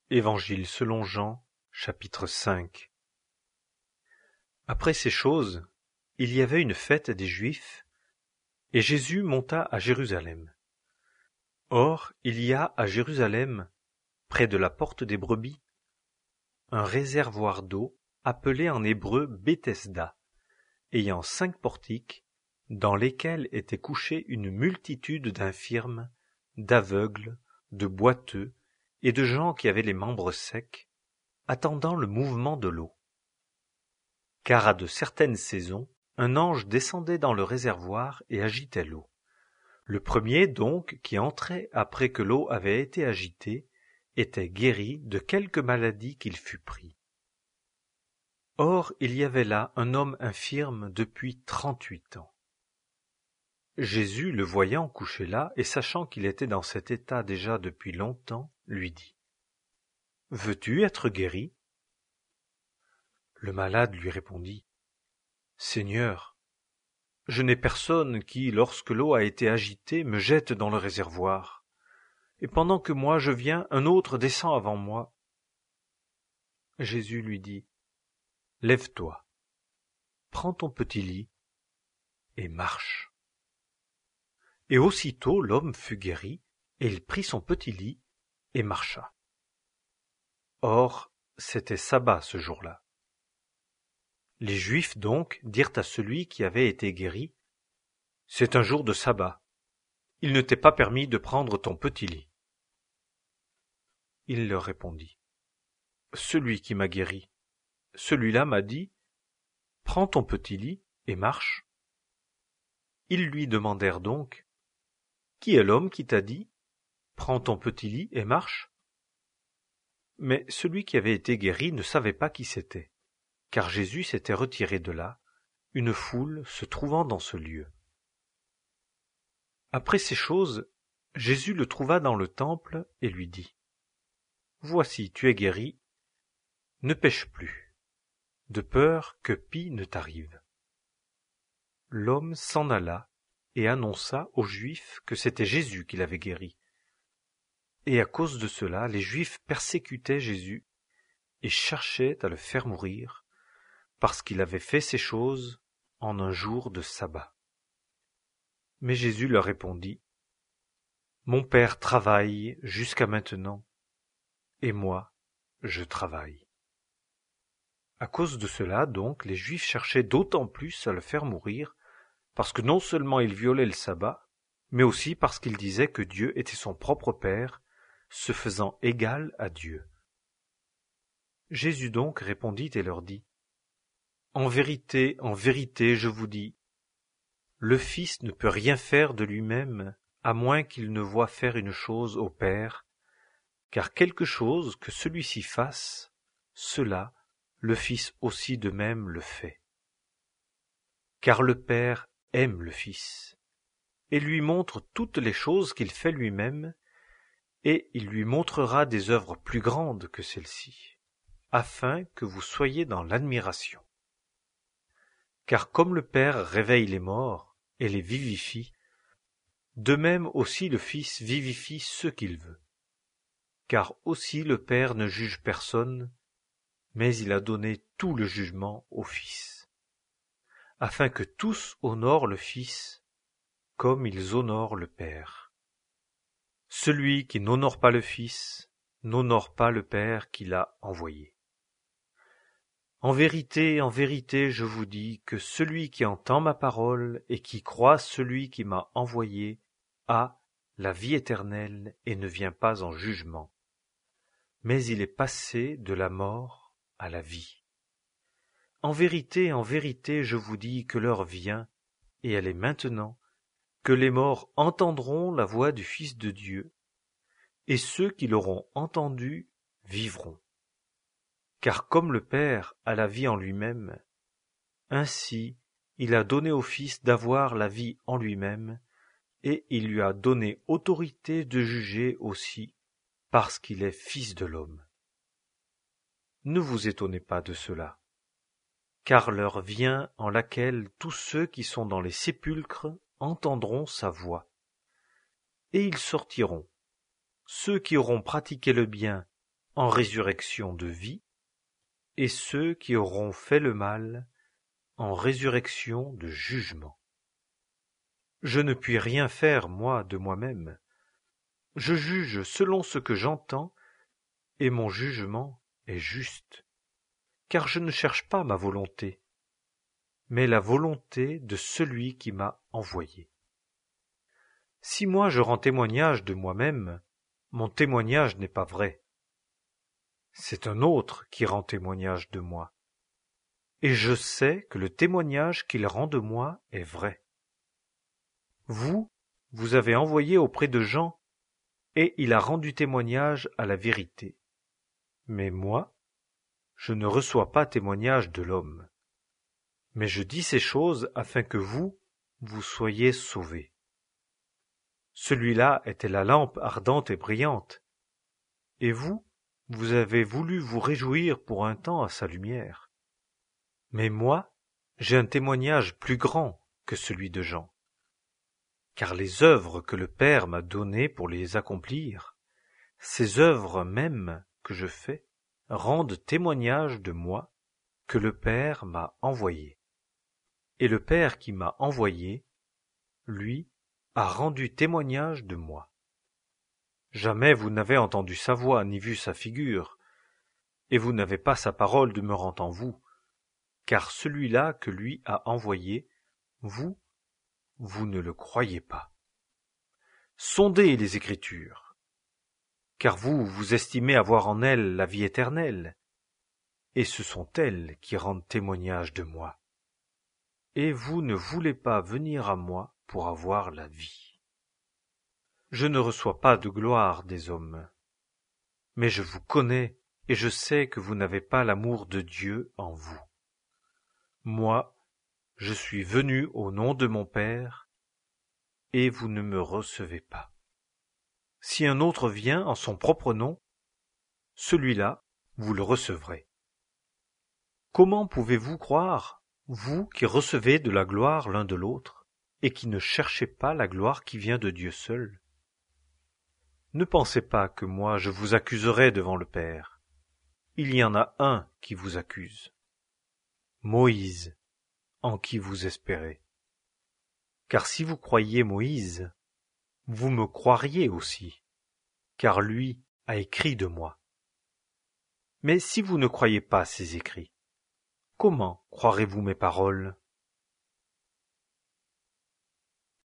Évangile selon Jean, chapitre 5. Après ces choses, il y avait une fête des Juifs, et Jésus monta à Jérusalem. Or, il y a à Jérusalem, près de la porte des brebis, un réservoir d'eau appelé en hébreu Bethesda, ayant 5 portiques, dans lesquels était couchée une multitude d'infirmes, d'aveugles, de boiteux et de gens qui avaient les membres secs, attendant le mouvement de l'eau. Car à de certaines saisons, un ange descendait dans le réservoir et agitait l'eau. Le premier donc, qui entrait après que l'eau avait été agitée, était guéri de quelque maladie qu'il fût pris. Or, il y avait là un homme infirme depuis 38 ans. Jésus, le voyant couché là, et sachant qu'il était dans cet état déjà depuis longtemps, lui dit : « Veux-tu être guéri ? » Le malade lui répondit : « Seigneur, je n'ai personne qui, lorsque l'eau a été agitée, me jette dans le réservoir. Et pendant que moi je viens, un autre descend avant moi. » Jésus lui dit : « Lève-toi, prends ton petit lit et marche. » Et aussitôt l'homme fut guéri, et il prit son petit lit et marcha. Or, c'était sabbat ce jour-là. Les Juifs donc dirent à celui qui avait été guéri : « C'est un jour de sabbat. Il ne t'est pas permis de prendre ton petit lit. » Il leur répondit : « Celui qui m'a guéri, celui-là m'a dit : Prends ton petit lit et marche. » Ils lui demandèrent donc : « Qui est l'homme qui t'a dit : Prends ton petit lit et marche ? » Mais celui qui avait été guéri ne savait pas qui c'était, car Jésus s'était retiré de là, une foule se trouvant dans ce lieu. Après ces choses, Jésus le trouva dans le temple et lui dit : « Voici, tu es guéri, ne pêche plus, de peur que pis ne t'arrive. » L'homme s'en alla et annonça aux Juifs que c'était Jésus qui l'avait guéri. Et à cause de cela, les Juifs persécutaient Jésus et cherchaient à le faire mourir, parce qu'il avait fait ces choses en un jour de sabbat. Mais Jésus leur répondit : « Mon Père travaille jusqu'à maintenant, et moi, je travaille. » À cause de cela, donc, les Juifs cherchaient d'autant plus à le faire mourir, parce que non seulement il violait le sabbat, mais aussi parce qu'il disait que Dieu était son propre Père, se faisant égal à Dieu. Jésus donc répondit et leur dit : « en vérité, je vous dis, le Fils ne peut rien faire de lui-même, à moins qu'il ne voie faire une chose au Père, car quelque chose que celui-ci fasse, cela, le Fils aussi de même le fait. Car le Père aime le Fils, et lui montre toutes les choses qu'il fait lui-même, et il lui montrera des œuvres plus grandes que celles-ci, afin que vous soyez dans l'admiration. Car comme le Père réveille les morts et les vivifie, de même aussi le Fils vivifie ceux qu'il veut. Car aussi le Père ne juge personne, mais il a donné tout le jugement au Fils, afin que tous honorent le Fils comme ils honorent le Père. Celui qui n'honore pas le Fils n'honore pas le Père qui l'a envoyé. En vérité, je vous dis que celui qui entend ma parole et qui croit celui qui m'a envoyé a la vie éternelle et ne vient pas en jugement, mais il est passé de la mort à la vie. En vérité, je vous dis que l'heure vient, et elle est maintenant, que les morts entendront la voix du Fils de Dieu, et ceux qui l'auront entendu vivront. Car comme le Père a la vie en lui-même, ainsi il a donné au Fils d'avoir la vie en lui-même, et il lui a donné autorité de juger aussi, parce qu'il est Fils de l'homme. Ne vous étonnez pas de cela, car l'heure vient en laquelle tous ceux qui sont dans les sépulcres entendront sa voix, et ils sortiront, ceux qui auront pratiqué le bien en résurrection de vie, et ceux qui auront fait le mal en résurrection de jugement. Je ne puis rien faire, moi, de moi-même. Je juge selon ce que j'entends, et mon jugement est juste, car je ne cherche pas ma volonté, mais la volonté de celui qui m'a envoyé. Si moi je rends témoignage de moi-même, mon témoignage n'est pas vrai. C'est un autre qui rend témoignage de moi. Et je sais que le témoignage qu'il rend de moi est vrai. Vous, vous avez envoyé auprès de Jean, et il a rendu témoignage à la vérité. Mais moi, je ne reçois pas témoignage de l'homme. Mais je dis ces choses afin que vous, vous soyez sauvés. Celui-là était la lampe ardente et brillante. Et vous, vous avez voulu vous réjouir pour un temps à sa lumière. Mais moi, j'ai un témoignage plus grand que celui de Jean. Car les œuvres que le Père m'a données pour les accomplir, ces œuvres mêmes que je fais, rendent témoignage de moi que le Père m'a envoyé. Et le Père qui m'a envoyé, lui, a rendu témoignage de moi. Jamais vous n'avez entendu sa voix ni vu sa figure, et vous n'avez pas sa parole demeurant en vous, car celui-là que lui a envoyé, vous, vous ne le croyez pas. Sondez les Écritures, car vous, vous estimez avoir en elles la vie éternelle, et ce sont elles qui rendent témoignage de moi. Et vous ne voulez pas venir à moi pour avoir la vie. Je ne reçois pas de gloire des hommes, mais je vous connais et je sais que vous n'avez pas l'amour de Dieu en vous. Moi, je suis venu au nom de mon Père, et vous ne me recevez pas. Si un autre vient en son propre nom, celui-là, vous le recevrez. Comment pouvez-vous croire, vous qui recevez de la gloire l'un de l'autre, et qui ne cherchez pas la gloire qui vient de Dieu seul? Ne pensez pas que moi je vous accuserai devant le Père. Il y en a un qui vous accuse, Moïse, en qui vous espérez. Car si vous croyiez Moïse, vous me croiriez aussi, car lui a écrit de moi. Mais si vous ne croyez pas ces écrits, comment croirez-vous mes paroles?